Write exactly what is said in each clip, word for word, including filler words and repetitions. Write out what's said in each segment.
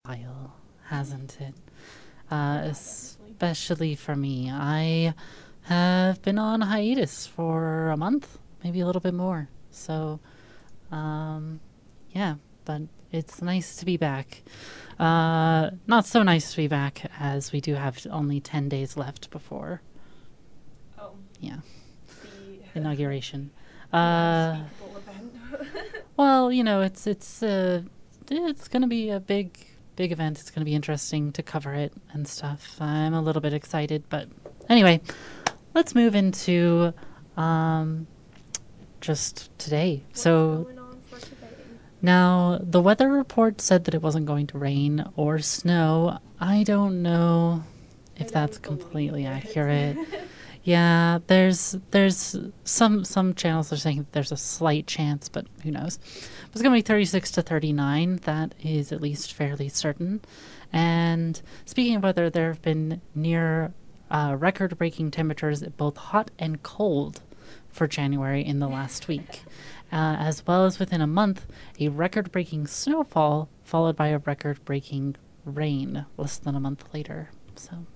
While, hasn't it? Uh, Yeah, definitely. especially for me. I have been on hiatus for a month, maybe a little bit more. So, um, yeah, but it's nice to be back. Uh, not so nice to be back as we do have only ten days left before, Oh, yeah, the inauguration. the Uh, unspeakable event. well, you know, it's it's uh, it's going to be a big big event. It's going to be interesting to cover it and stuff. I'm a little bit excited, but anyway, let's move into um, just today. What's So going on for today? now the weather report said that it wasn't going to rain or snow. I don't know if I that's don't believe completely accurate. it. Yeah, there's there's some some channels are saying that there's a slight chance, but who knows? It's going to be thirty-six to thirty-nine. That is at least fairly certain. And speaking of weather, there have been near uh, record-breaking temperatures, both hot and cold, for January in the last week, uh, as well as within a month, a record-breaking snowfall followed by a record-breaking rain less than a month later. So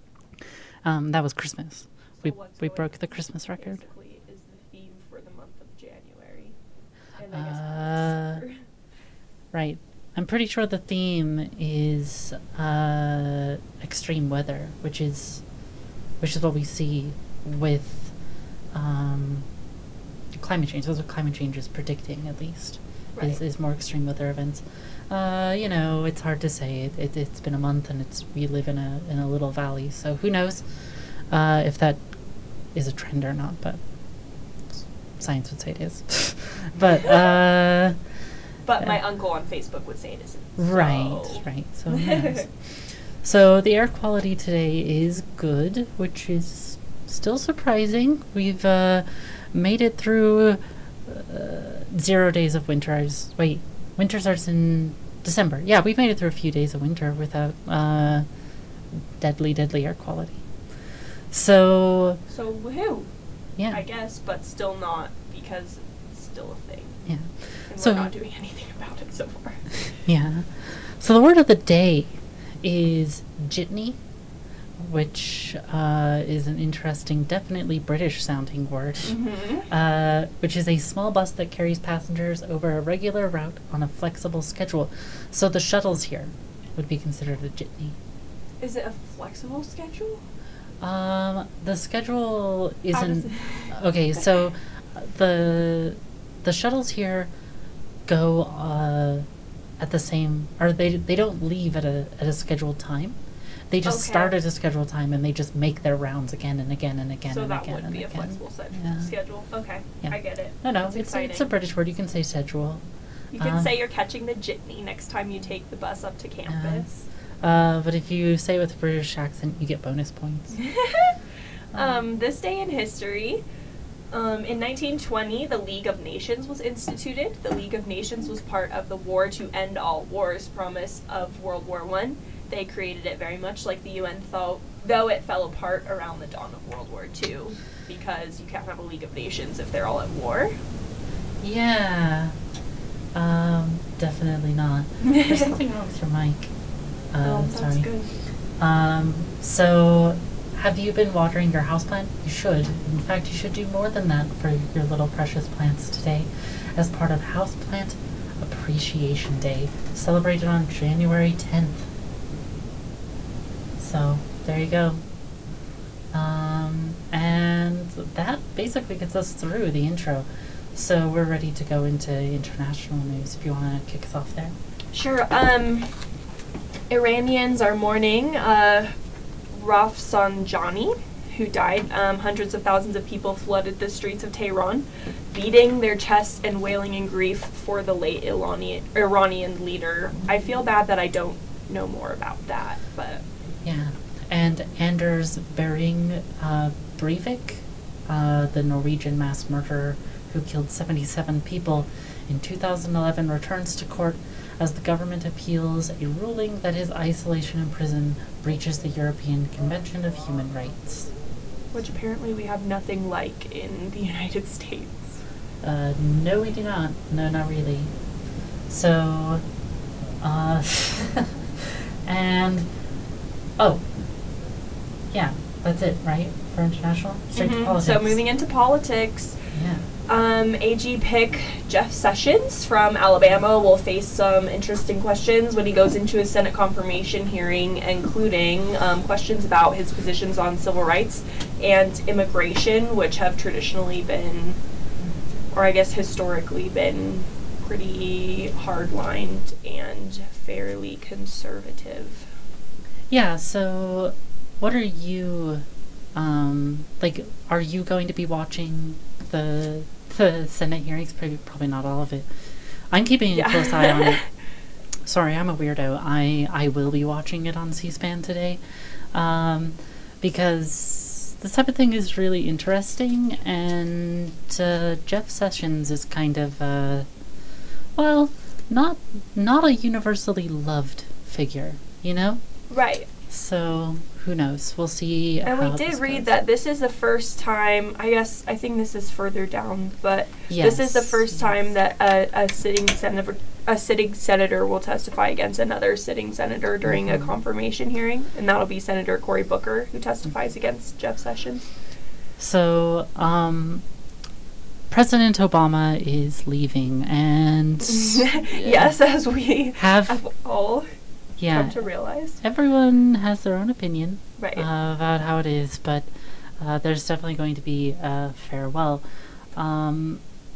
um, that was Christmas. So We what's we going broke on the Christmas record. basically is the theme for the month of January, and I guess part Uh, of December. right. I'm pretty sure the theme is uh, extreme weather, which is which is what we see with um, climate change. That's what climate change is predicting, at least, Right. is, is more extreme weather events. Uh, you know, it's hard to say. It, it, it's been a month, and it's we live in a in a little valley, so who knows uh, if that is a trend or not? But science would say it is. but uh, But my yeah. uncle on Facebook would say it isn't. Right, so- right. So yes. So the air quality today is good, which is still surprising. We've uh, made it through uh, zero days of winter. I was, wait, winter starts in December. Yeah, we've made it through a few days of winter without uh, deadly, deadly air quality. So So woohoo! yeah, I guess, but still not because it's still a thing, yeah. and So we're not doing anything about it so far. yeah. So the word of the day is jitney, which uh, is an interesting, definitely British sounding word, Mm-hmm. uh, which is a small bus that carries passengers over a regular route on a flexible schedule. So the shuttles here would be considered a jitney. Is it a flexible schedule? Um, the schedule How does isn't it- okay. So uh, the the shuttles here go uh, at the same, or they they don't leave at a at a scheduled time. They just Okay. start at a scheduled time and they just make their rounds again and again and again So and that again would and be a again. flexible se- Yeah. schedule. Okay, Yeah. I get it. No, no, That's it's exciting. it's a British word. You can say schedule. You can Um, say you're catching the jitney next time you take the bus up to campus. Uh, but if you say it with a British accent, you get bonus points. um, this day in history, um, in nineteen twenty, the League of Nations was instituted. The League of Nations was part of the War to End All Wars promise of World War One. They created it very much like the U N, though, though it fell apart around the dawn of World War Two, because you can't have a League of Nations if they're all at war. Yeah. Um, definitely not. There's something wrong with your mic. Uh, oh, that's sorry. good. Um, so have you been watering your houseplant? You should. In fact, you should do more than that for your little precious plants today as part of Houseplant Appreciation Day, celebrated on January tenth. So, there you go. Um, and that basically gets us through the intro. So we're ready to go into international news if you want to kick us off there. Sure. Um, Iranians are mourning uh, Rafsanjani, who died. Um, hundreds of thousands of people flooded the streets of Tehran, beating their chests and wailing in grief for the late Iranian, Iranian leader. I feel bad that I don't know more about that, but Yeah. And Anders Behring uh, Breivik, uh, the Norwegian mass murderer who killed seventy-seven people in two thousand eleven, returns to court as the government appeals a ruling that his isolation in prison breaches the European Convention of Human Rights. which apparently we have nothing like in the United States. Uh, no, we do not. No, not really. So, uh, And, oh, yeah, that's it, right, for international? Straight Mm-hmm. to politics. So moving into politics. Yeah. Um, A G pick Jeff Sessions from Alabama will face some interesting questions when he goes into his Senate confirmation hearing, including um, questions about his positions on civil rights and immigration, which have traditionally been, or I guess historically been, pretty hard-lined and fairly conservative. Yeah, so what are you, um, like, are you going to be watching the the Senate hearings? Probably, probably not all of it. I'm keeping a Yeah. close eye on it. Sorry, I'm a weirdo. I, I will be watching it on C-SPAN today, um, because this type of thing is really interesting, and uh, Jeff Sessions is kind of, uh, well, not not a universally loved figure, you know? Right. So, who knows? We'll see. And how we did this read goes. that this is the first time, I guess, I think this is further down, but this is the Yes, first yes. time that a, a sitting senator a sitting senator will testify against another sitting senator during Mhm. a confirmation hearing, and that'll be Senator Cory Booker, who testifies against Jeff Sessions. So, um, President Obama is leaving, and Yes, as we have have all yeah, come to realize. everyone has their own opinion Right. uh, about how it is, but uh, there's definitely going to be a farewell. Um,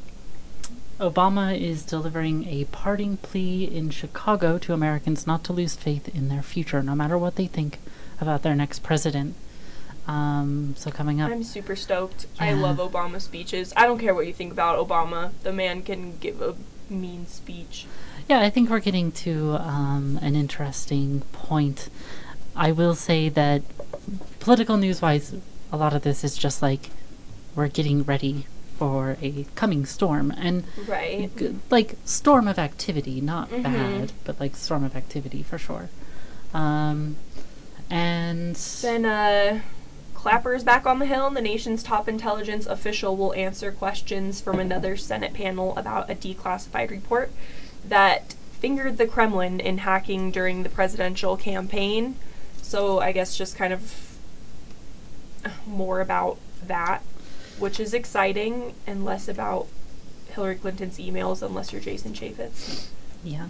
Obama is delivering a parting plea in Chicago to Americans not to lose faith in their future, no matter what they think about their next president. Um, so coming up, I'm super stoked. I Yeah. love Obama speeches. I don't care what you think about Obama. The man can give a mean speech. yeah, I think we're getting to um, an interesting point. I will say that political news-wise, a lot of this is just like we're getting ready for a coming storm, and Right. g- like storm of activity, not Mhm. bad, but like storm of activity for sure. Um, and Then, uh, Clapper's back on the Hill, and the nation's top intelligence official will answer questions from another Senate panel about a declassified report that fingered the Kremlin in hacking during the presidential campaign. So I guess just kind of more about that, which is exciting, and less about Hillary Clinton's emails, unless you're Jason Chaffetz. yeah,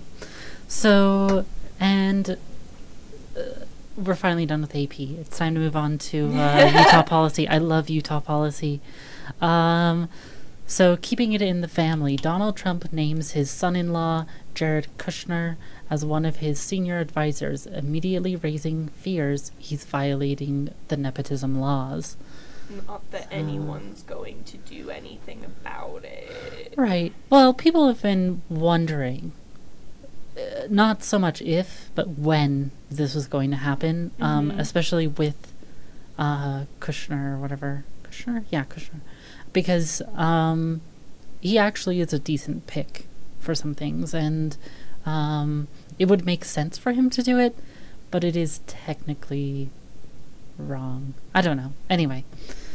so and. Uh, we're finally done with A P. It's time to move on to uh, Utah policy. I love Utah policy. Um, so, keeping it in the family, Donald Trump names his son-in-law, Jared Kushner, as one of his senior advisors, immediately raising fears he's violating the nepotism laws. Not that anyone's going to do anything about it. Right. Well, people have been wondering, uh, not so much if, but when this was going to happen, um, Mhm. especially with uh, Kushner or whatever. Kushner? Yeah, Kushner. Because um, he actually is a decent pick for some things, and um, it would make sense for him to do it, but it is technically wrong. I don't know. Anyway,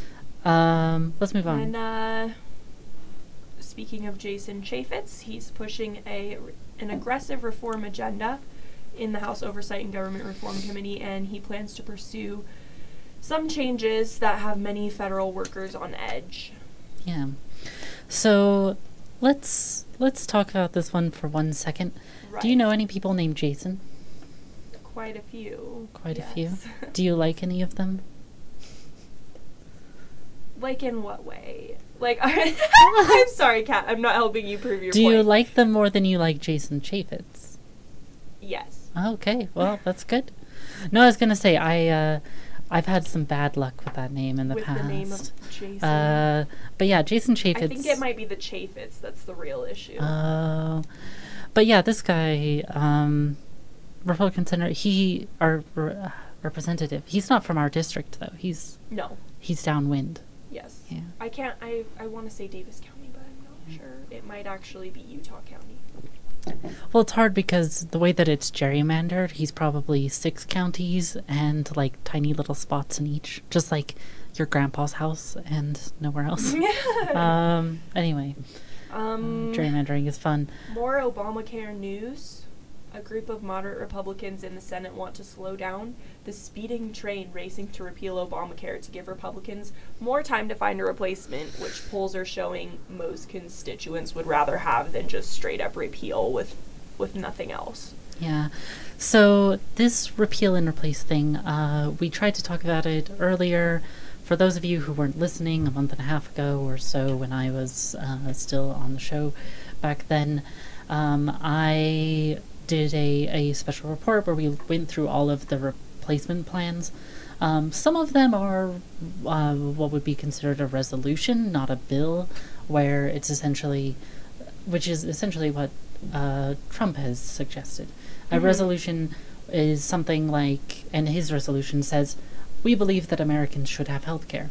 um, let's move on. And uh, speaking of Jason Chaffetz, he's pushing a an aggressive reform agenda in the House Oversight and Government Reform Committee, and he plans to pursue some changes that have many federal workers on edge. Yeah. So let's let's talk about this one for one second. Right. Do you know any people named Jason? Quite a few. Quite a yes. few. Do you like any of them? Like in what way? Like, I'm sorry, Kat. I'm not helping you prove your Do point. you like them more than you like Jason Chaffetz? Yes. Okay, well that's good. No, I was gonna say I uh, I've had some bad luck with that name in the With past. the name of Jason. Uh, but yeah, Jason Chaffetz. I think it might be the Chaffetz that's the real issue. Oh, but yeah, this guy, um, Republican senator, he our uh, representative. He's not from our district though. He's no. he's downwind. Yes. Yeah. I can't. I I want to say Davis County, but I'm not sure. It might actually be Utah County. Well, it's hard because the way that it's gerrymandered, he's probably six counties and like tiny little spots in each, just like your grandpa's house and nowhere else. um. Anyway, Um. gerrymandering is fun. More Obamacare news. A group of moderate Republicans in the Senate want to slow down the speeding train racing to repeal Obamacare to give Republicans more time to find a replacement, which polls are showing most constituents would rather have than just straight up repeal with, with nothing else. Yeah. So this repeal and replace thing, uh, we tried to talk about it earlier. For those of you who weren't listening a month and a half ago or so when I was uh, still on the show back then, um, I did a, a special report where we went through all of the replacement plans. Um, some of them are uh, what would be considered a resolution, not a bill, where it's essentially, which is essentially what uh, Trump has suggested. A mm-hmm. resolution is something like, and his resolution says, we believe that Americans should have health care.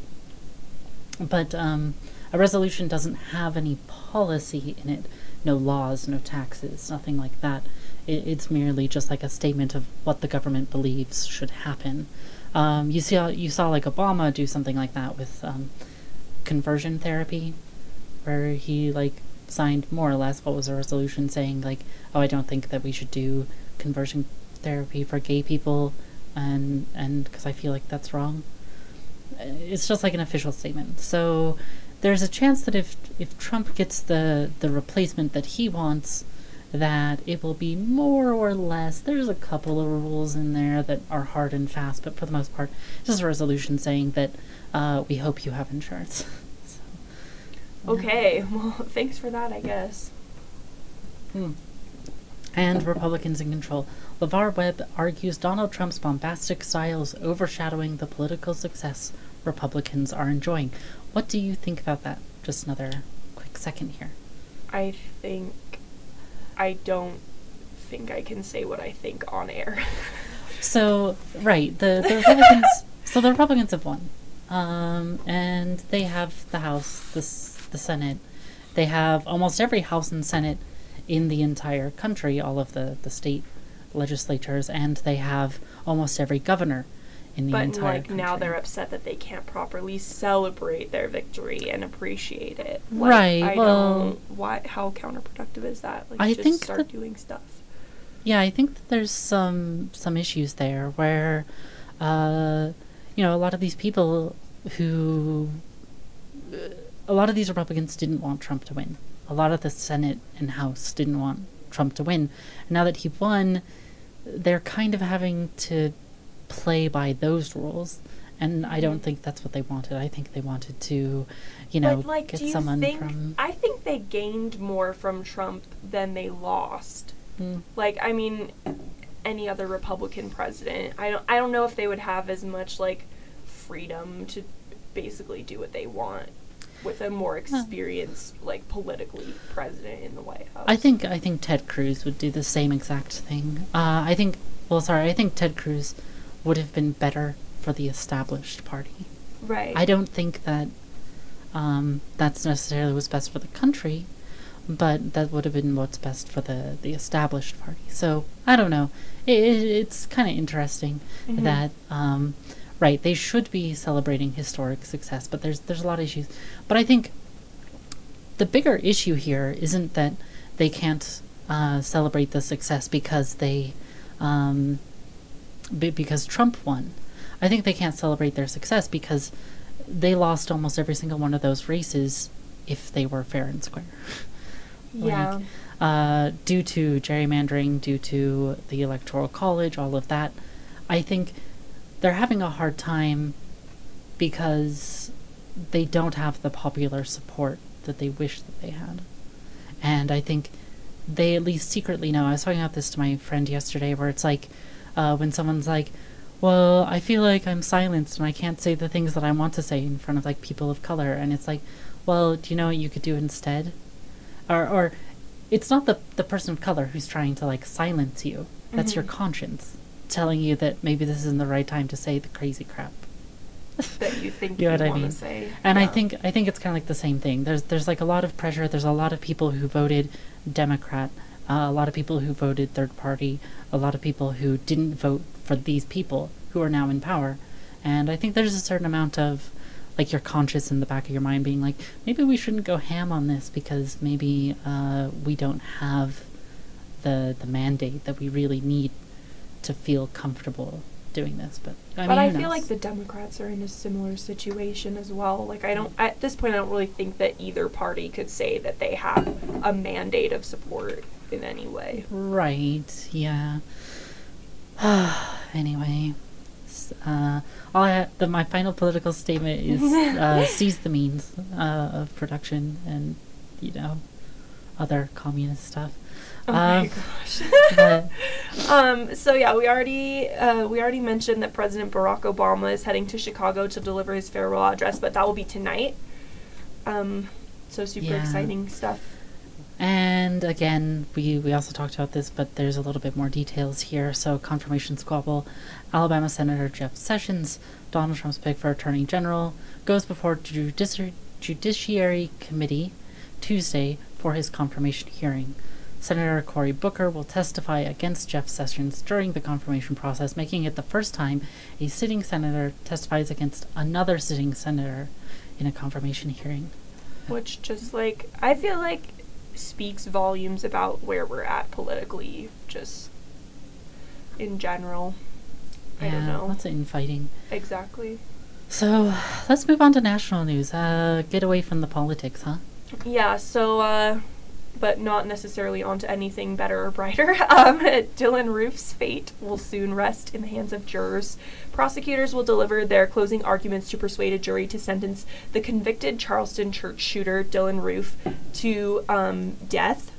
But um, a resolution doesn't have any policy in it. No laws, no taxes, nothing like that. It, it's merely just like a statement of what the government believes should happen. Um, you see, you saw like Obama do something like that with um, conversion therapy, where he like signed more or less what was a resolution saying like, oh, I don't think that we should do conversion therapy for gay people, and and because I feel like that's wrong. It's just like an official statement. So there's a chance that if if Trump gets the the replacement that he wants, that it will be more or less, there's a couple of rules in there that are hard and fast, but for the most part, it's just a resolution saying that uh, we hope you have insurance. So, okay, well, thanks for that, I guess. Hmm. And Republicans in control. LeVar Webb argues Donald Trump's bombastic style is overshadowing the political success Republicans are enjoying. What do you think about that? Just another quick second here. I think... I don't think I can say what I think on air. So, right, the, the Republicans... so the Republicans have won. Um, and they have the House, the, the Senate. They have almost every House and Senate in the entire country, all of the, the state legislatures, and they have almost every governor in the but entire like country. Now they're upset that they can't properly celebrate their victory and appreciate it. Like, right. I well, don't, why? How counterproductive is that? Like, I just think start that, doing stuff. Yeah, I think that there's some some issues there where, uh, you know, a lot of these people who, uh, a lot of these Republicans didn't want Trump to win. A lot of the Senate and House didn't want Trump to win. And now that he won, they're kind of having to play by those rules. And I don't think that's what they wanted. I think they wanted to, you know, but, like, get do you someone think, from... I think they gained more from Trump than they lost. Mm. Like, I mean, any other Republican president, I don't, I don't know if they would have as much, like, freedom to basically do what they want with a more experienced, huh. like, politically president in the White House. I think I think Ted Cruz would do the same exact thing. Uh, I think, well, sorry, I think Ted Cruz would have been better for the established party. Right. I don't think that um, that's necessarily what's best for the country, but that would have been what's best for the, the established party. So, I don't know. It, it, it's kind of interesting mm-hmm. that... Um, Right, they should be celebrating historic success, but there's there's a lot of issues. But I think the bigger issue here isn't that they can't uh, celebrate the success because they um, b- because Trump won. I think they can't celebrate their success because they lost almost every single one of those races if they were fair and square. Yeah. Like, uh, due to gerrymandering, due to the Electoral College, all of that, I think they're having a hard time because they don't have the popular support that they wish that they had. And I think they at least secretly know. I was talking about this to my friend yesterday, where it's like, uh, when someone's like, well, I feel like I'm silenced and I can't say the things that I want to say in front of, like, people of color. And it's like, well, do you know what you could do instead? Or, or it's not the, the person of color who's trying to, like, silence you. That's mm-hmm. your conscience telling you that maybe this isn't the right time to say the crazy crap that you think you, know you what want I mean? to say. And yeah. I think I think it's kind of like the same thing. There's there's like a lot of pressure. There's a lot of people who voted Democrat, uh, a lot of people who voted third party, a lot of people who didn't vote for these people who are now in power. And I think there's a certain amount of, like, your conscience in the back of your mind being like, maybe we shouldn't go ham on this because maybe uh, we don't have the the mandate that we really need to feel comfortable doing this. But I but mean, I who feel knows? like the Democrats are in a similar situation as well. Like I don't at this point I don't really think that either party could say that they have a mandate of support in any way. Right, yeah. Anyway, s- uh, all I ha- the, my final political statement is uh, seize the means uh, of production and, you know, other communist stuff. Oh Um, my gosh. but um, so yeah, we already uh, we already mentioned that President Barack Obama is heading to Chicago to deliver his farewell address, but that will be tonight. Um, so super Yeah. exciting stuff. And again, we, we also talked about this, but there's a little bit more details here. So, confirmation squabble. Alabama Senator Jeff Sessions, Donald Trump's pick for Attorney General, goes before Judici- Judiciary Committee Tuesday for his confirmation hearing. Senator Cory Booker will testify against Jeff Sessions during the confirmation process, making it the first time a sitting senator testifies against another sitting senator in a confirmation hearing. Which just like I feel like speaks volumes about where we're at politically, just in general. I Yeah, don't know. lots of infighting. Exactly. So, let's move on to national news. Uh, get away from the politics, huh? Yeah, so, uh, but not necessarily onto anything better or brighter. Um, Dylan Roof's fate will soon rest in the hands of jurors. Prosecutors will deliver their closing arguments to persuade a jury to sentence the convicted Charleston church shooter, Dylan Roof, to um, death.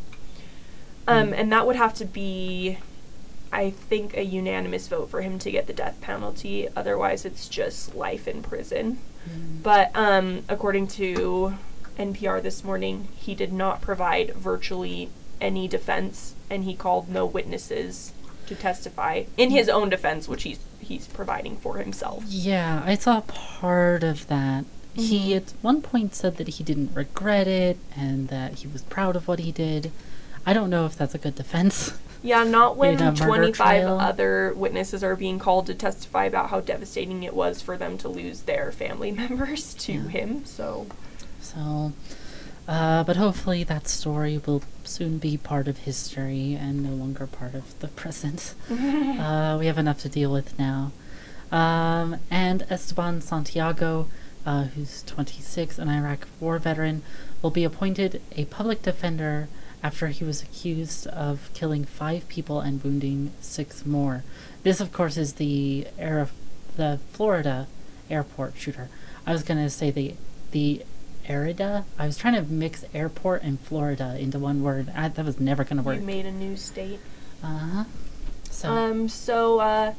Um, and that would have to be, I think, a unanimous vote for him to get the death penalty. Otherwise, it's just life in prison. Mm. But um, according to N P R this morning, he did not provide virtually any defense, and he called no witnesses to testify in his own defense, which he's he's providing for himself. Yeah, I saw part of that. He Mhm. at one point said that he didn't regret it and that he was proud of what he did. I don't know if that's a good defense. Yeah, not when In a murder twenty-five trial? other witnesses are being called to testify about how devastating it was for them to lose their family members to Yeah. him. So, So, uh, but hopefully that story will soon be part of history and no longer part of the present. uh, we have enough to deal with now. Um, and Esteban Santiago, uh, who's twenty-six, an Iraq war veteran, will be appointed a public defender after he was accused of killing five people and wounding six more. This, of course, is the air the Florida airport shooter. I was gonna say the the Arida. I was trying to mix airport and Florida into one word. I, that was never gonna work. you made a new state. Uh huh. So. Um, so, uh,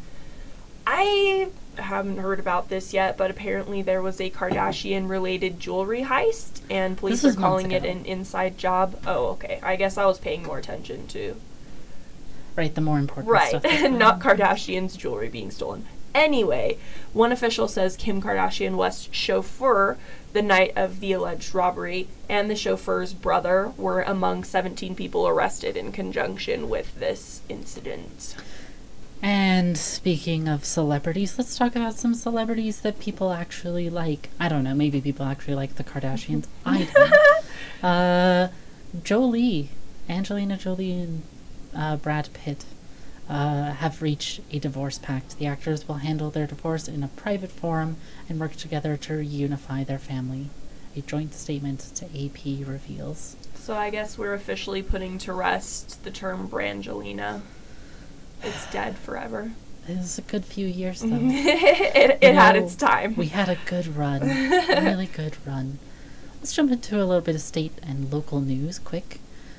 I haven't heard about this yet, but apparently there was a Kardashian-related jewelry heist, and police This are was months calling it ago. an inside job. Oh, okay. I guess I was paying more attention to... Right, the more important Right, stuff. that's not going on. Kardashian's jewelry being stolen. Anyway, one official says Kim Kardashian was chauffeur the night of the alleged robbery, and the chauffeur's brother were among seventeen people arrested in conjunction with this incident. And speaking of celebrities, let's talk about some celebrities that people actually like. I don't know, maybe people actually like the Kardashians. I don't. Uh, Jolie, Angelina Jolie and uh, Brad Pitt uh, have reached a divorce pact. The actors will handle their divorce in a private forum and work together to reunify their family. A joint statement to A P reveals. So I guess we're officially putting to rest the term Brangelina. It's dead forever. It was a good few years, though. it it You had know, its time. We had a good run. A really good run. Let's jump into a little bit of state and local news, quick.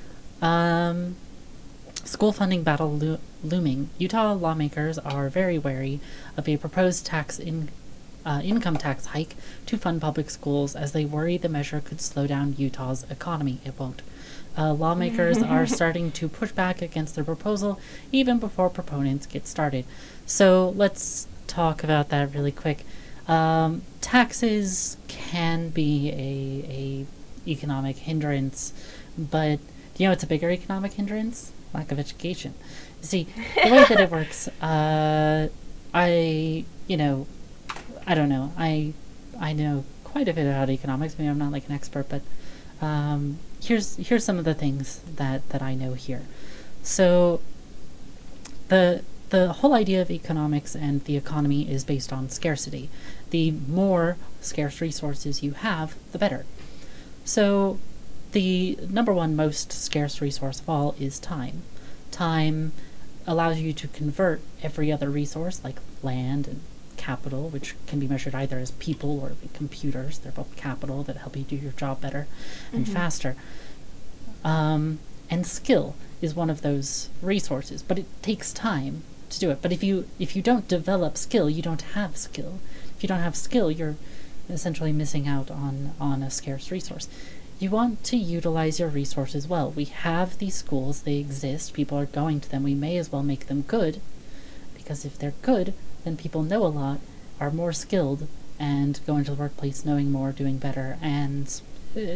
Um, school funding battle lo- looming. Utah lawmakers are very wary of a proposed tax in uh, income tax hike to fund public schools as they worry the measure could slow down Utah's economy. It won't. Uh, lawmakers are starting to push back against their proposal even before proponents get started. So let's talk about that really quick. Um, taxes can be a, a economic hindrance, but do you know what's a bigger economic hindrance? Lack of education. See, the way that it works, uh, I, you know, I don't know. I, I know quite a bit about economics. Maybe I'm not like an expert, but um, here's here's some of the things that, that I know here. So the the whole idea of economics and the economy is based on scarcity. The more scarce resources you have, the better. So the number one most scarce resource of all is time. Time allows you to convert every other resource, like land and capital, which can be measured either as people or like computers. They're both capital that help you do your job better and Mm-hmm. faster. Um, and skill is one of those resources, but it takes time to do it. But if you if you don't develop skill, you don't have skill. If you don't have skill, you're essentially missing out on on a scarce resource. You want to utilize your resources well. We have these schools, they exist, people are going to them. We may as well make them good, because if they're good, then people know a lot, are more skilled, and go into the workplace knowing more, doing better, and uh,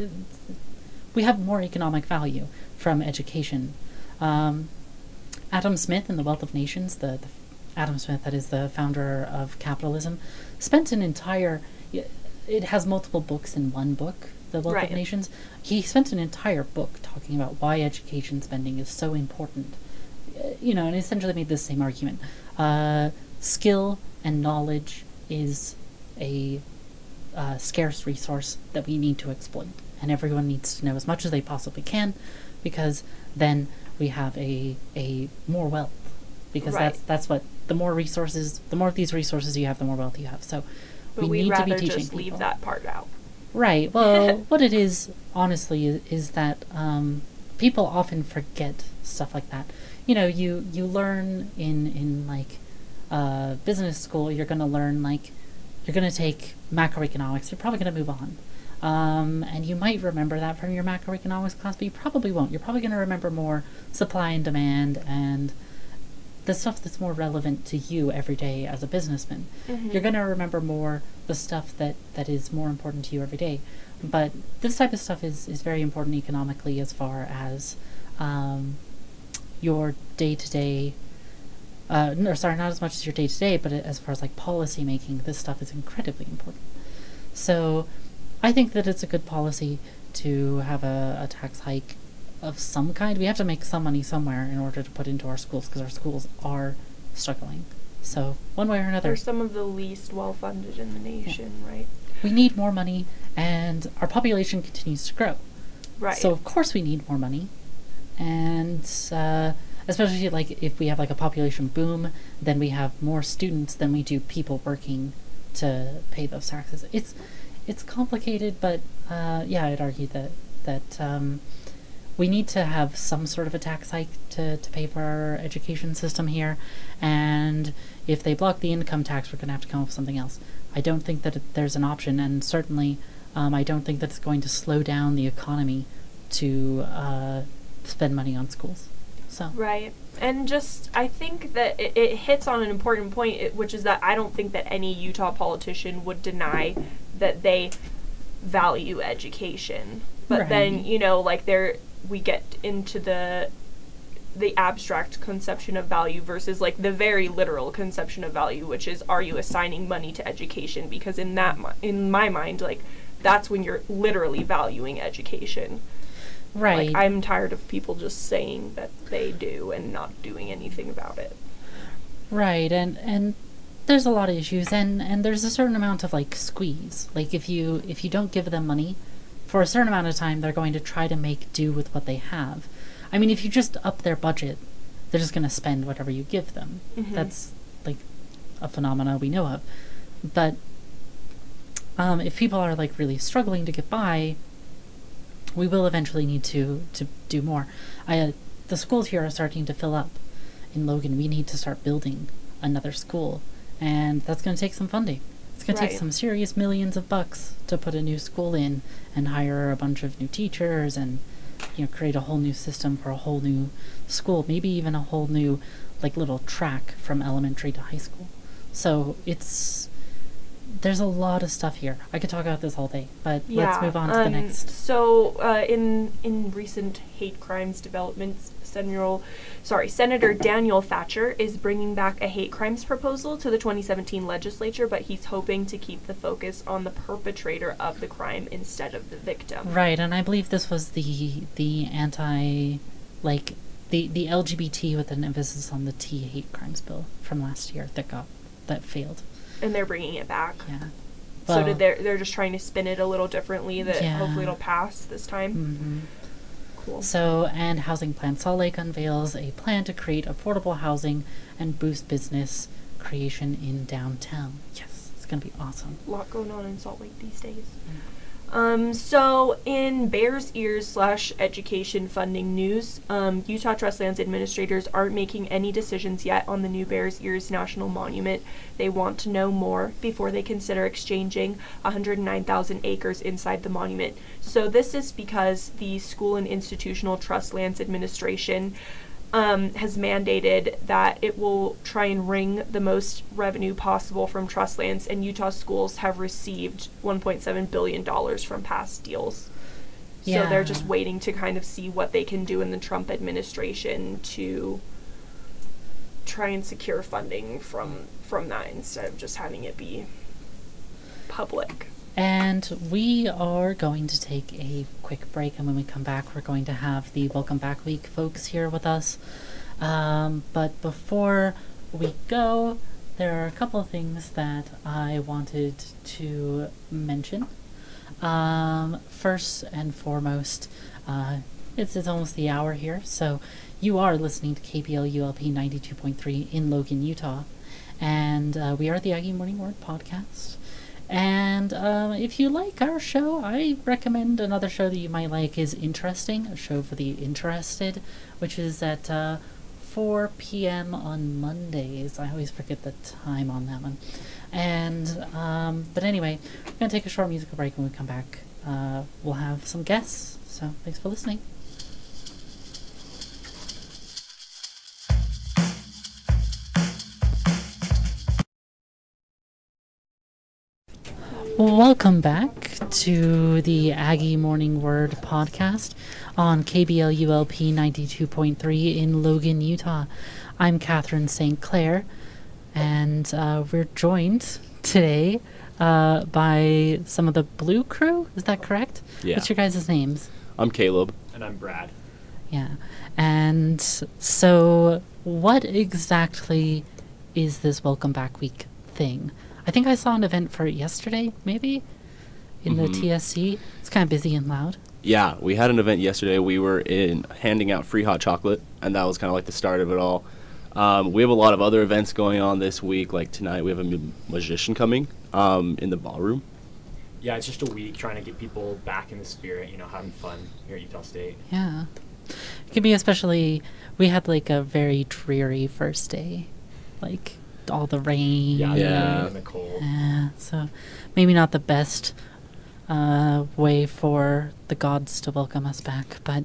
we have more economic value from education. Um, Adam Smith in The Wealth of Nations, the, the Adam Smith, that is the founder of capitalism, spent an entire, it has multiple books in one book, The Wealth Right. of Nations. He spent an entire book talking about why education spending is so important. Uh, You know, and essentially made the same argument. Uh, skill and knowledge is a uh, scarce resource that we need to exploit, and everyone needs to know as much as they possibly can, because then we have a a more wealth. Because Right. that's that's what the more resources, the more of these resources you have, the more wealth you have. So But we we'd need to be rather teaching just leave people. that part out. Right. Well, what it is, honestly, is, is that um, people often forget stuff like that. You know, you, you learn in, in like, uh, business school, you're going to learn, like, you're going to take macroeconomics. You're probably going to move on. Um, and you might remember that from your macroeconomics class, but you probably won't. You're probably going to remember more supply and demand and the stuff that's more relevant to you every day as a businessman. Mhm. You're going to remember more the stuff that, that is more important to you every day. But this type of stuff is, is very important economically as far as um, your day-to-day, uh, no, sorry, not as much as your day-to-day, but as far as like policy making, this stuff is incredibly important. So I think that it's a good policy to have a, a tax hike of some kind. We have to make some money somewhere in order to put into our schools, because our schools are struggling. So one way or another, They're some of the least well funded in the nation, right? we need more money, and our population continues to grow. Right. So of course we need more money, and uh, especially like if we have like a population boom, then we have more students than we do people working to pay those taxes. It's it's complicated, but uh, yeah, I'd argue that that um, we need to have some sort of a tax hike to, to pay for our education system here, and if they block the income tax, we're going to have to come up with something else. I don't think that it, there's an option, and certainly um, I don't think that it's going to slow down the economy to uh, spend money on schools. So Right. And just, I think that it, it hits on an important point, it, which is that I don't think that any Utah politician would deny that they value education. But Right. then, you know, like there, we get into the the abstract conception of value versus like the very literal conception of value, which is, are you assigning money to education? Because in that mi- in my mind, like that's when you're literally valuing education. right. Like, I'm tired of people just saying that they do and not doing anything about it. Right, and and there's a lot of issues, and and there's a certain amount of like squeeze. Like if you if you don't give them money for a certain amount of time, they're going to try to make do with what they have. I mean, if you just up their budget, they're just going to spend whatever you give them. Mhm. That's like a phenomena we know of. But um, if people are like really struggling to get by, we will eventually need to to do more. I uh, the schools here are starting to fill up in Logan. We need to start building another school, and that's going to take some funding. It's going to Right. take some serious millions of bucks to put a new school in and hire a bunch of new teachers and, you know, create a whole new system for a whole new school, maybe even a whole new like little track from elementary to high school. So it's there's a lot of stuff here. I could talk about this all day, but let's move on to the um, next. So, uh, in in recent hate crimes developments, Senator, sorry, Senator Daniel Thatcher is bringing back a hate crimes proposal to the twenty seventeen legislature, but he's hoping to keep the focus on the perpetrator of the crime instead of the victim. Right, and I believe this was the the anti, like, the the L G B T with an emphasis on the T hate crimes bill from last year that got that failed. And they're bringing it back. Yeah. So Well, did they? They're just trying to spin it a little differently. That Yeah. hopefully it'll pass this time. hmm Cool. So, and Housing Plan Salt Lake unveils a plan to create affordable housing and boost business creation in downtown. Yes, it's gonna be awesome. A lot going on in Salt Lake these days. Um, so in Bears Ears slash education funding news, um, Utah Trust Lands administrators aren't making any decisions yet on the new Bears Ears National Monument. They want to know more before they consider exchanging one hundred nine thousand acres inside the monument. So this is because the School and Institutional Trust Lands Administration Um, has mandated that it will try and wring the most revenue possible from trust lands, and Utah schools have received one point seven billion dollars from past deals. So they're just Yeah. waiting to kind of see what they can do in the Trump administration to try and secure funding from from that instead of just having it be public. And we are going to take a quick break, and when we come back, we're going to have the Welcome Back Week folks here with us. Um, but before we go, there are a couple of things that I wanted to mention. Um, first and foremost, uh, it's, it's almost the hour here, so you are listening to K B L U L P ninety-two point three in Logan, Utah. And uh, we are the Aggie Morning Word podcast. And um, if you like our show, I recommend another show that you might like is Interesting, a show for the interested, which is at uh, four p.m. on Mondays. I always forget the time on that one. And, um, but anyway, we're going to take a short musical break. When we come back, uh, we'll have some guests. So thanks for listening. Welcome back to the Aggie Morning Word podcast on K B L U L P ninety-two point three in Logan, Utah. I'm Catherine Saint Clair, and uh, we're joined today uh, by some of the Blue Crew. Is that correct? Yeah. What's your guys' names? I'm Caleb. And I'm Brad. Yeah. And so, what exactly is this Welcome Back Week thing? I think I saw an event for it yesterday, maybe, in the Mhm. T S C. It's kind of busy and loud. Yeah, we had an event yesterday. We were in handing out free hot chocolate, and that was kind of like the start of it all. Um, we have a lot of other events going on this week. Like tonight, we have a mu- magician coming um, in the ballroom. Yeah, it's just a week trying to get people back in the spirit, you know, having fun here at Utah State. Yeah. It could be especially, we had like a very dreary first day. Like, all the rain. Yeah, the Yeah. rain and the cold. Yeah, so maybe not the best uh, way for the gods to welcome us back. But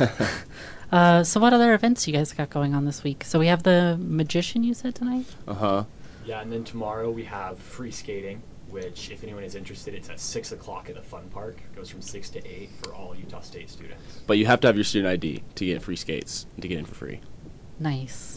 uh, so, what other events you guys got going on this week? So we have the magician you said tonight. Uh huh. Yeah, and then tomorrow we have free skating, which, if anyone is interested, it's at six o'clock at the fun park. It goes from six to eight for all Utah State students. But you have to have your student I D to get free skates and to get in for free. Nice.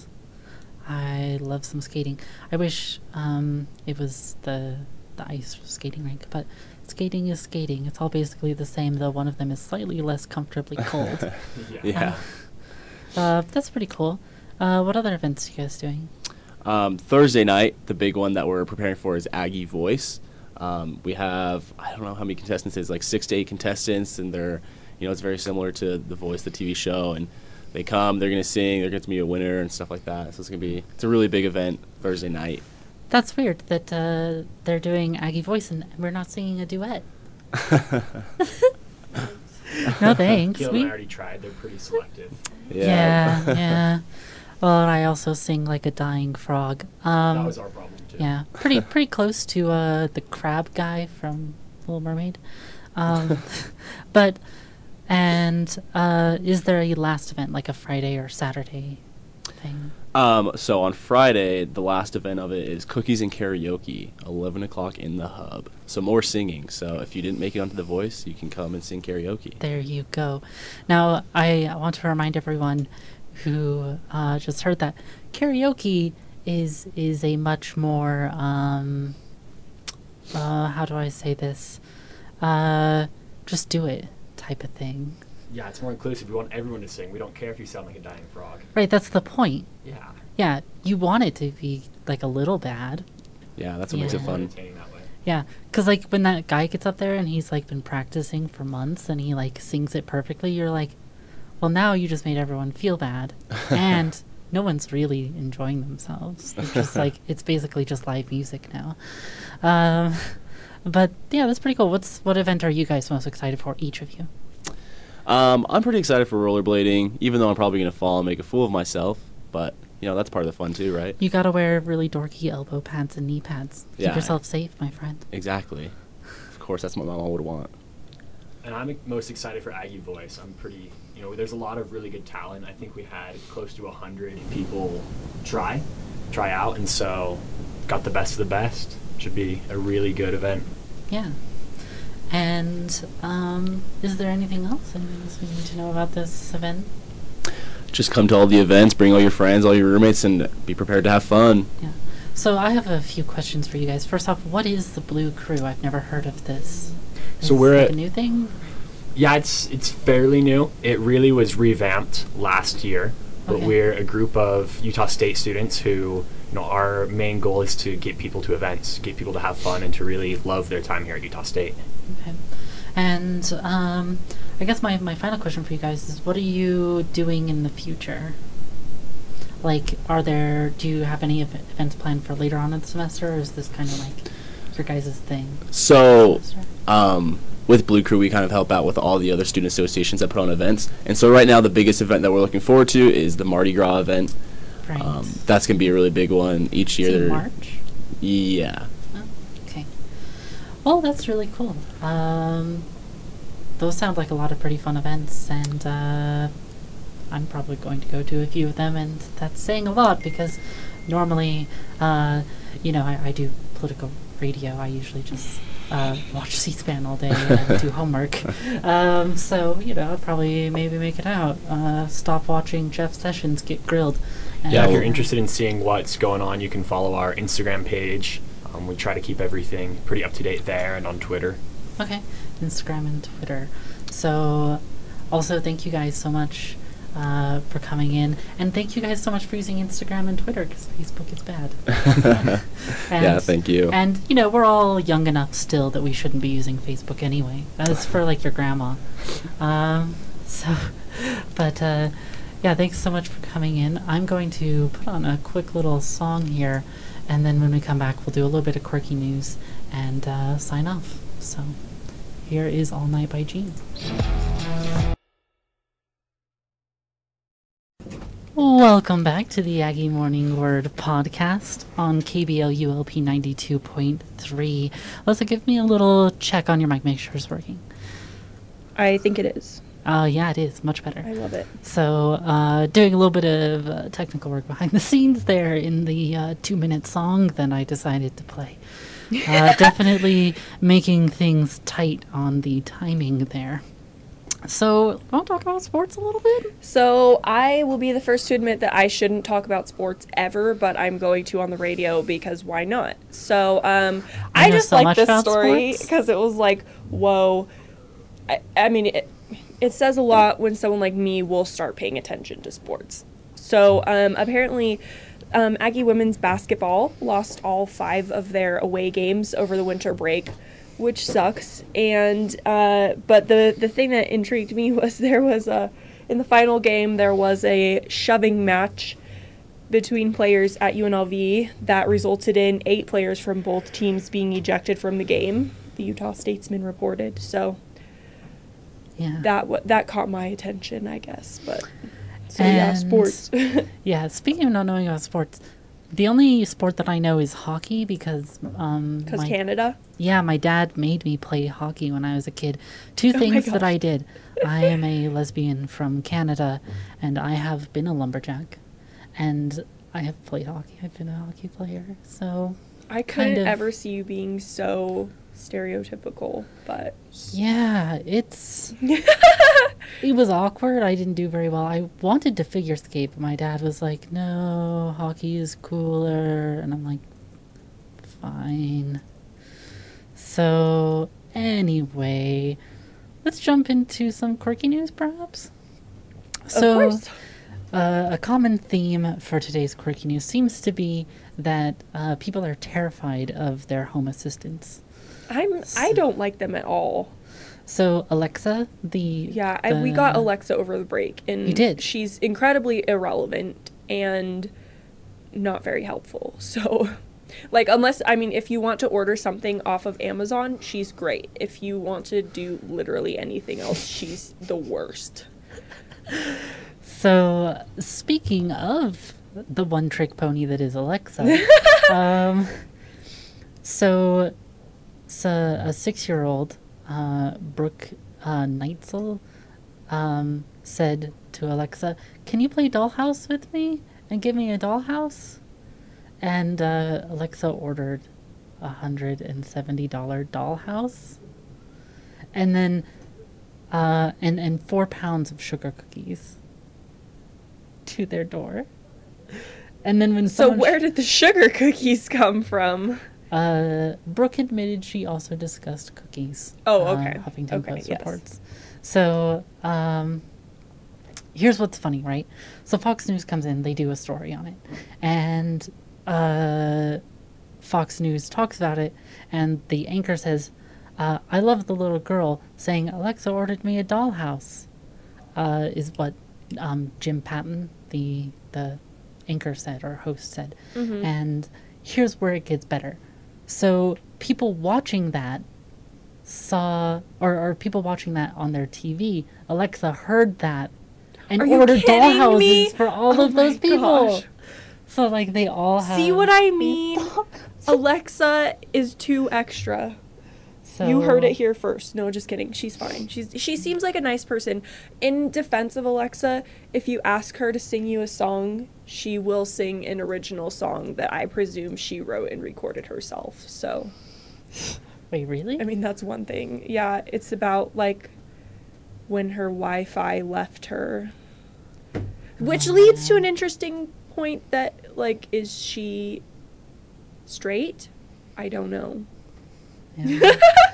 I love some skating. I wish um, it was the the ice skating rink, but skating is skating. It's all basically the same, though one of them is slightly less comfortably cold. Yeah. Yeah. Uh, that's pretty cool. Uh, what other events are you guys doing? Um, Thursday night, the big one that we're preparing for is Aggie Voice. Um, we have, I don't know how many contestants it is, like six to eight contestants, and they're, you know, it's very similar to The Voice, the T V show, and they come, they're going to sing, they're going to meet a winner and stuff like that. So it's going to be, it's a really big event Thursday night. That's weird that uh, they're doing Aggie Voice and we're not singing a duet. No thanks. Caleb We- and I already tried. They're pretty selective. yeah, yeah. Well, and I also sing like a dying frog. Um, that was our problem, too. Yeah, pretty pretty close to uh, the crab guy from Little Mermaid. Um, but and uh, is there a last event like a Friday or Saturday thing? Um, so on Friday, the last event of it is Cookies and Karaoke, eleven o'clock in the Hub. So more singing. So if you didn't make it onto The Voice, you can come and sing karaoke. There you go. Now I want to remind everyone who uh, just heard that karaoke is is a much more um, uh, how do I say this? Uh, just do it type of thing. Yeah, it's more inclusive. We want everyone to sing. We don't care if you sound like a dying frog. Right, that's the point. Yeah. Yeah, you want it to be like a little bad. Yeah, that's what makes it Yeah. fun. Entertaining that way. Yeah, because like when that guy gets up there and he's like been practicing for months and he like sings it perfectly, you're like, well, now you just made everyone feel bad, and no one's really enjoying themselves. They're just like, it's basically just live music now. Um, but yeah, that's pretty cool. What's what event are you guys most excited for, each of you? Um, I'm pretty excited for rollerblading, even though I'm probably going to fall and make a fool of myself. But, you know, that's part of the fun too, right? You gotta wear really dorky elbow pads and knee pads. Keep Yeah. yourself safe, my friend. Exactly. Of course, that's what my mom would want. And I'm most excited for Aggie Voice. I'm pretty, you know, there's a lot of really good talent. I think we had close to one hundred people try, try out, and so got the best of the best. Should be a really good event. Yeah. And um, is there anything else? Anything else we need to know about this event? Just come to all the events, bring all your friends, all your roommates, and be prepared to have fun. Yeah. So I have a few questions for you guys. First off, what is the Blue Crew? I've never heard of this. Is So we're this like at- a new thing? Yeah, it's it's fairly new. It really was revamped last year, but Okay. we're a group of Utah State students who, you know, our main goal is to get people to events, get people to have fun, and to really love their time here at Utah State. Okay. And um, I guess my, my final question for you guys is, what are you doing in the future? Like, are there, do you have any ev- events planned for later on in the semester, or is this kind of like your guys' thing? So, Semester? um, with Blue Crew, we kind of help out with all the other student associations that put on events. And so right now, the biggest event that we're looking forward to is the Mardi Gras event. Right. Um, that's going to be a really big one each year. It's in They're- March? Yeah. Oh, okay. Well, that's really cool. Um, those sound like a lot of pretty fun events, and uh, I'm probably going to go to a few of them, and that's saying a lot because normally, uh, you know, I, I do political radio. I usually just uh, watch C-SPAN all day and do homework. Um, so, you know, I'll probably maybe make it out. Uh, stop watching Jeff Sessions get grilled. And, Yeah, if you're well- interested in seeing what's going on, you can follow our Instagram page. Um, we try to keep everything pretty up to date there and on Twitter. Okay, Instagram and Twitter. So, also thank you guys so much uh, for coming in, and thank you guys so much for using Instagram and Twitter because Facebook is bad. Yeah, thank you. And you know, we're all young enough still that we shouldn't be using Facebook anyway. That's for like your grandma. Um, so, but uh, yeah, thanks so much for coming in. I'm going to put on a quick little song here, and then when we come back, we'll do a little bit of quirky news and uh, sign off. So, here is All Night by Gene. Welcome back to the Aggie Morning Word podcast on K B L U L P ninety-two point three. Lisa, give me a little check on your mic, make sure it's working. I think it is. Uh, yeah, it is. Much better. I love it. So, uh, doing a little bit of uh, technical work behind the scenes there in the uh, two-minute song that I decided to play. Uh, definitely making things tight on the timing there. So, want to talk about sports a little bit? So I will be the first to admit that I shouldn't talk about sports ever, but I'm going to on the radio because why not? So um, I I know just so like much this about story sports. because it was like, whoa. I, I mean, it, it says a lot when someone like me will start paying attention to sports. So um, apparently, um, Aggie women's basketball lost all five of their away games over the winter break, which sucks. And uh, but the the thing that intrigued me was there was a in the final game there was a shoving match between players at U N L V that resulted in eight players from both teams being ejected from the game. The Utah Statesman reported. So Yeah. that w- that caught my attention, I guess. But so yeah, And- sports. Yeah, speaking of not knowing about sports, the only sport that I know is hockey because um Because my, Canada. yeah, my dad made me play hockey when I was a kid. Two Oh my things that gosh. I did. I am a lesbian from Canada, and I have been a lumberjack, and I have played hockey. I've been a hockey player, so I couldn't of. ever see you being so stereotypical, but yeah, it's it was awkward. I didn't do very well. I wanted to figure skate, but my dad was like, "No, hockey is cooler," and I'm like, "Fine." So anyway, let's jump into some quirky news, perhaps. So, of course. Uh, a common theme for today's quirky news seems to be that uh, people are terrified of their home assistants. I'm. I don't like them at all. So Alexa, the Yeah, I, we the- got Alexa over the break, and You did. she's incredibly irrelevant and not very helpful. So, like, unless I mean, if you want to order something off of Amazon, she's great. If you want to do literally anything else, she's the worst. So speaking of the one-trick pony that is Alexa, um, so so a six-year-old, uh, Brooke uh, Neitzel, um, said to Alexa, "Can you play Dollhouse with me and give me a dollhouse?" And uh, Alexa ordered a hundred and seventy dollar dollhouse, and then uh, and and four pounds of sugar cookies to their door. And then when So someone where did the sugar cookies come from? Uh, Brooke admitted she also discussed cookies. Oh, uh, okay. Huffington Okay, Post yes. reports. So, um, here's what's funny, right? So Fox News comes in, they do a story on it, and uh, Fox News talks about it, and the anchor says, uh, "I love the little girl saying Alexa ordered me a dollhouse." Uh, is what um, Jim Patton, the the anchor, said, or host said, Mhm. and here's where it gets better. So people watching that saw, or, or people watching that on their T V, Alexa heard that and Are you ordered kidding dollhouses me? for all Oh of those my people. gosh. So like they all have. See what I these mean? dollhouses. Alexa is too extra. So, You heard it here first. No, just kidding. She's fine. She's she seems like a nice person. In defense of Alexa, if you ask her to sing you a song, she will sing an original song that I presume she wrote and recorded herself. So, Wait, really? I mean, that's one thing. Yeah, it's about like when her Wi-Fi left her. Which leads to an interesting point that like is she straight? I don't know. Yeah.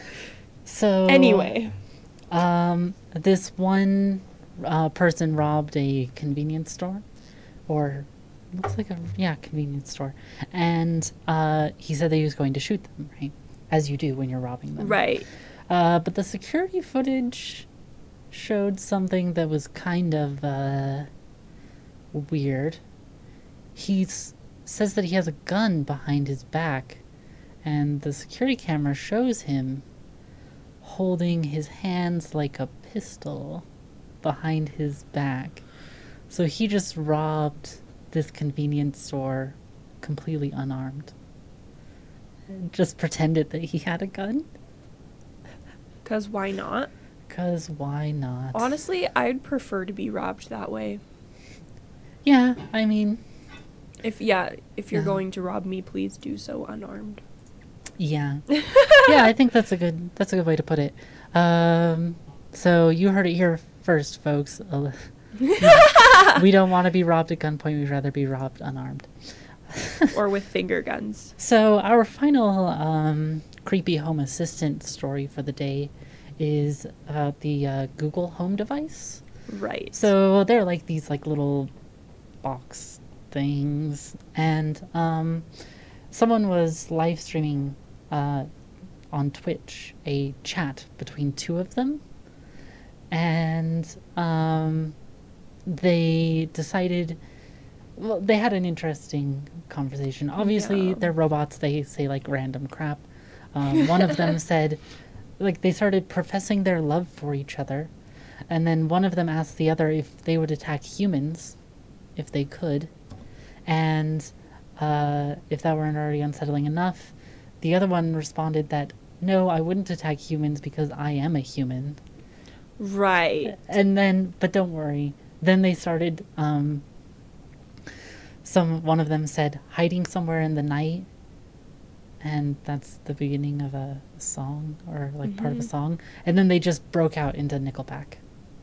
So Anyway, Um, this one uh, person robbed a convenience store, or looks like a yeah convenience store, and uh, he said that he was going to shoot them, right? As you do when you're robbing them, right. Uh, but the security footage showed something that was kind of uh, weird. He s- says that he has a gun behind his back, and the security camera shows him holding his hands like a pistol behind his back. So he just robbed this convenience store completely unarmed. Just pretended that he had a gun. Because why not? Because why not? Honestly, I'd prefer to be robbed that way. Yeah, I mean, If, yeah, if you're Yeah. going to rob me, please do so unarmed. yeah. Yeah, I think that's a good that's a good way to put it. Um, so you heard it here first, folks. Uh, we don't want to be robbed at gunpoint. We'd rather be robbed unarmed. Or with finger guns. So our final um, creepy home assistant story for the day is about the uh, Google Home device. Right. So they're like these like little box things, and um, someone was live streaming uh, on Twitch a chat between two of them, and um, they decided. Well, they had an interesting conversation. Obviously, Yeah. they're robots. They say like random crap. Um, one of them said, like, they started professing their love for each other, and then one of them asked the other if they would attack humans, if they could, and uh, if that weren't already unsettling enough, the other one responded that no, I wouldn't attack humans because I am a human. Right. And then, but don't worry. Then they started. Um, some one of them said hiding somewhere in the night, and that's the beginning of a song or like part of a Mhm. song. And then they just broke out into Nickelback.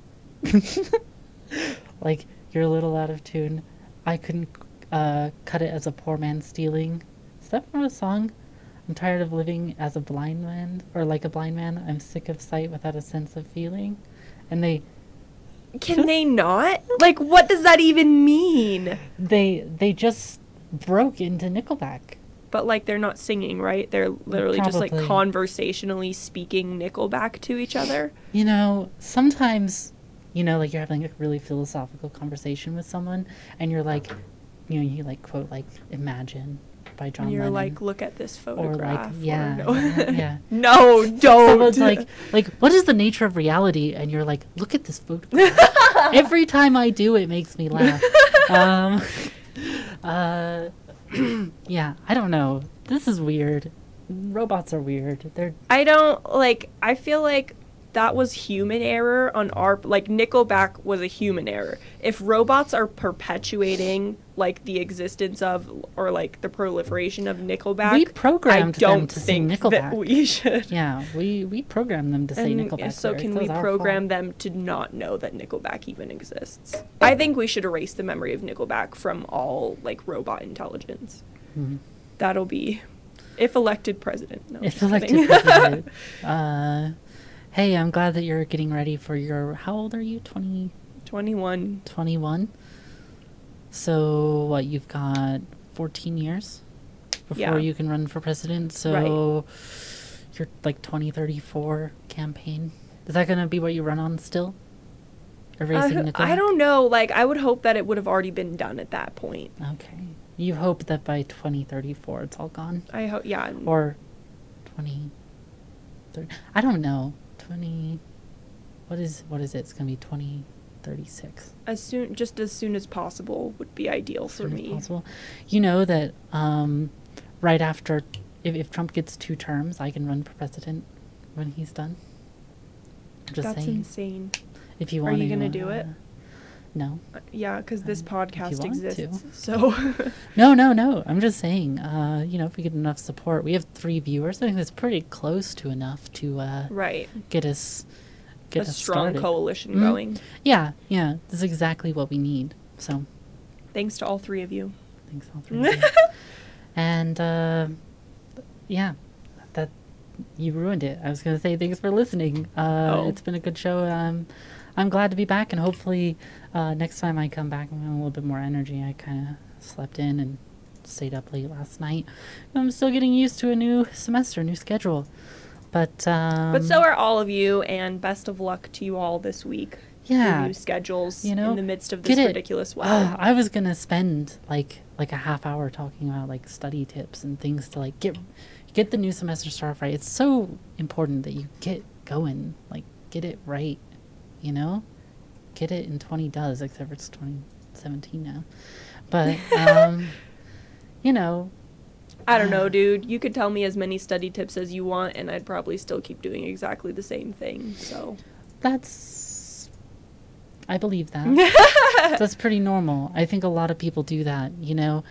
Like, you're a little out of tune. I couldn't uh, cut it as a poor man stealing. Is that from a song? I'm tired of living as a blind man, or like a blind man. I'm sick of sight without a sense of feeling. And they, Can they not? Like, what does that even mean? they, they just broke into Nickelback. But, like, they're not singing, right? They're literally just, like, Probably. conversationally speaking Nickelback to each other. You know, sometimes, you know, like you're having a really philosophical conversation with someone, and you're like, you know, you like quote like "Imagine" by John And you're Lennon, like, look at this photograph. or like, yeah, no. yeah, yeah. No, don't. Someone's like, like, what is the nature of reality? And you're like, look at this photograph. Every time I do, it makes me laugh. um, uh, yeah, I don't know. This is weird. Robots are weird. They're I don't, like, I feel like that was human error on our, like, Nickelback was a human error. If robots are perpetuating, like, the existence of, or, like, the proliferation of Nickelback, we programmed I don't them to sing think Nickelback. that we should. Yeah, we we programmed them to say And Nickelback. so lyrics. can That we was our program fault. them to not know that Nickelback even exists? I think we should erase the memory of Nickelback from all, like, robot intelligence. Mhm. That'll be, if elected president. No, If just elected kidding. president. uh, hey, I'm glad that you're getting ready for your. How old are you? twenty, twenty-one. twenty-one? So what? You've got fourteen years before Yeah. you can run for president. So your like twenty thirty-four campaign. Is that gonna be what you run on still? Erasing Uh, Nickelback? I don't know. Like, I would hope that it would have already been done at that point. Okay. You hope that by twenty thirty-four it's all gone. I hope, yeah. Or twenty thirty. I don't know. twenty. What is what is it? It's gonna be twenty thirty-six. As soon, just as soon as possible would be ideal As for soon as me. possible. You know that um, right after, if, if Trump gets two terms, I can run for president when he's done. I'm just That's saying. insane. If you Are want you to, gonna do uh, it? No. Uh, Yeah, because this Um, if podcast you want to. exists. So, No, no, no. I'm just saying. Uh, you know, if we get enough support, we have three viewers. I think that's pretty close to enough to uh, right. get us get A us strong started. coalition Mhm. going. Yeah, yeah. This is exactly what we need. So Thanks to all three of you. thanks all three. of you. And uh, yeah, that you ruined it. I was gonna say thanks for listening. Uh, Oh. It's been a good show. Um, I'm glad to be back, and hopefully uh, next time I come back, I'm gonna have a little bit more energy. I kind of slept in and stayed up late last night. I'm still getting used to a new semester, new schedule. But um, But so are all of you, and best of luck to you all this week. Yeah. Your new schedules You know, in the midst of get this it. ridiculous weather. Ah, I was gonna spend like like a half hour talking about like study tips and things to like get get the new semester started right. It's so important that you get going, like get it right, you know, get it in twenty does, except for it's twenty seventeen now. But um, you know, I don't know, dude. You could tell me as many study tips as you want, and I'd probably still keep doing exactly the same thing. So that's I believe that. That's pretty normal. I think a lot of people do that, you know.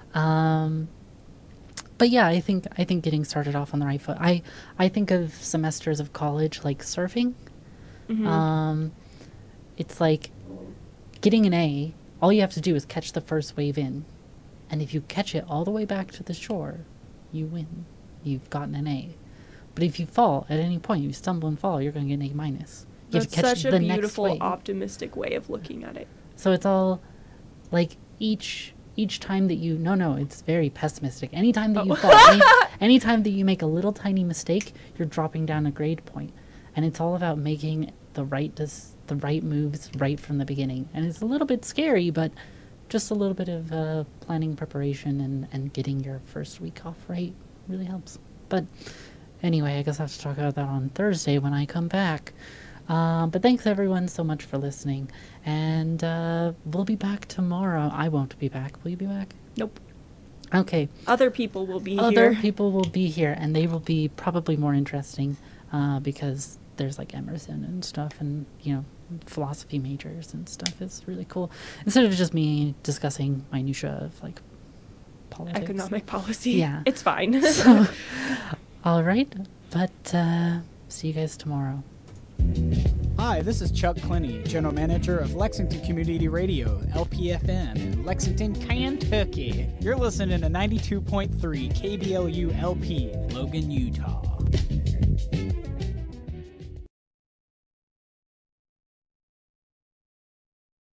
Um, but yeah, I think I think getting started off on the right foot. I I think of semesters of college like surfing. Mhm. Um, it's like getting an A. All you have to do is catch the first wave in, and if you catch it all the way back to the shore, you win. You've gotten an A. But if you fall at any point, you stumble and fall, you're going to get an A minus. You have That's to catch such a the next beautiful, wave. optimistic way of looking at it. So it's all like each each time that you no no it's very pessimistic. Anytime that you Oh. fall, any, anytime that you make a little tiny mistake, you're dropping down a grade point, and it's all about making the right dis- the right moves right from the beginning. And it's a little bit scary, but just a little bit of uh, planning, preparation, and and getting your first week off right really helps. But anyway, I guess I have to talk about that on Thursday when I come back. Um, but thanks everyone so much for listening, and uh, we'll be back tomorrow. I won't be back. Will you be back? Nope. Okay. Other people will be Other here. people will be here, and they will be probably more interesting uh, because there's like Emerson and stuff, and you know, philosophy majors and stuff. It's really cool. Instead of just me discussing minutia of like politics. Economic policy. Yeah. It's fine. All right, but uh, see you guys tomorrow. Hi, this is Chuck Clenny, General Manager of Lexington Community Radio, L P F M, in Lexington, Kentucky. You're listening to ninety-two point three K B L U L P, Logan, Utah.